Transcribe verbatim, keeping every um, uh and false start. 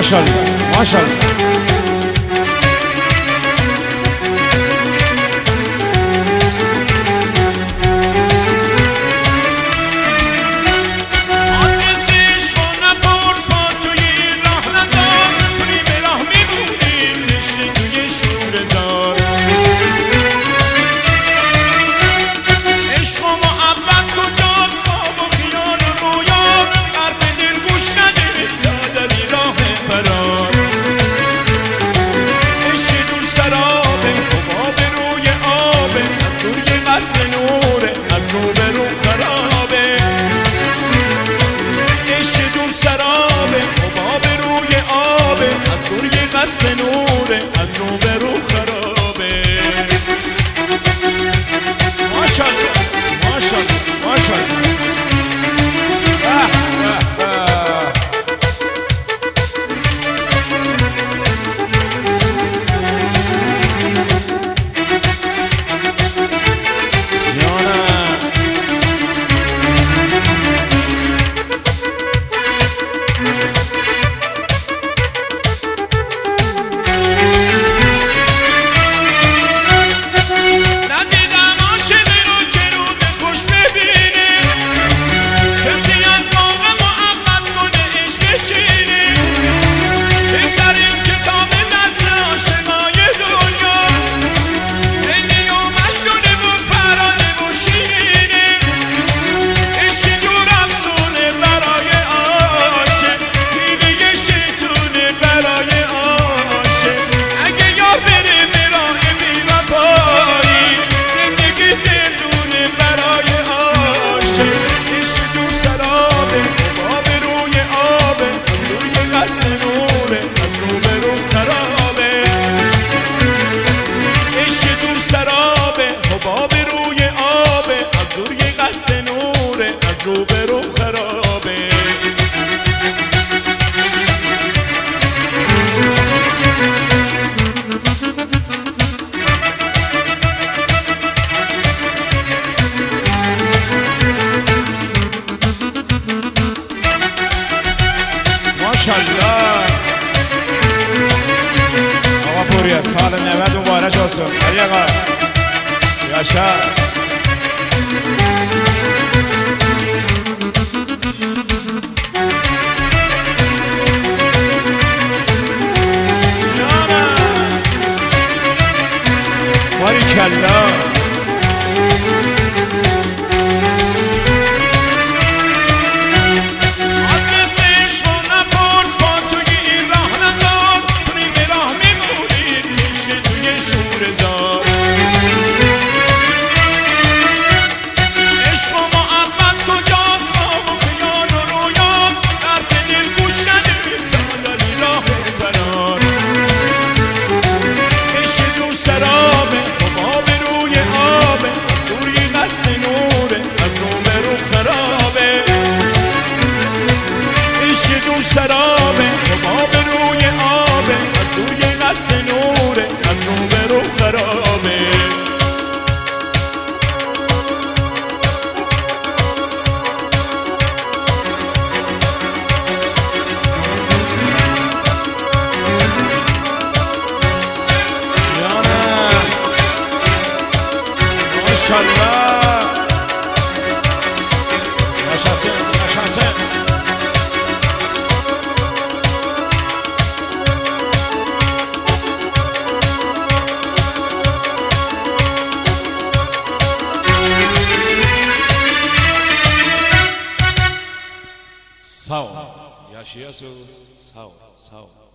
ماشاءالله ماشاءالله. نوره از رو به رو خرابه، عشق جون سرابه، حباب روی آبه، از روی قصد نوره از رو به رو خرابه. ماشاءالله ماشاءالله ماشاءالله. رو به رو خرابه. ماشاءالله. آقا پوریا سال نود مبارک olsun. علی آقا یاشا. باریکالله. سرابه حباب روی آبه، از روی قصد نوره از رو به رو خرابه. ماشاءالله. نشسته نشسته. Sağ ol. Yaşayasınız. Sağ ol. Sağ ol.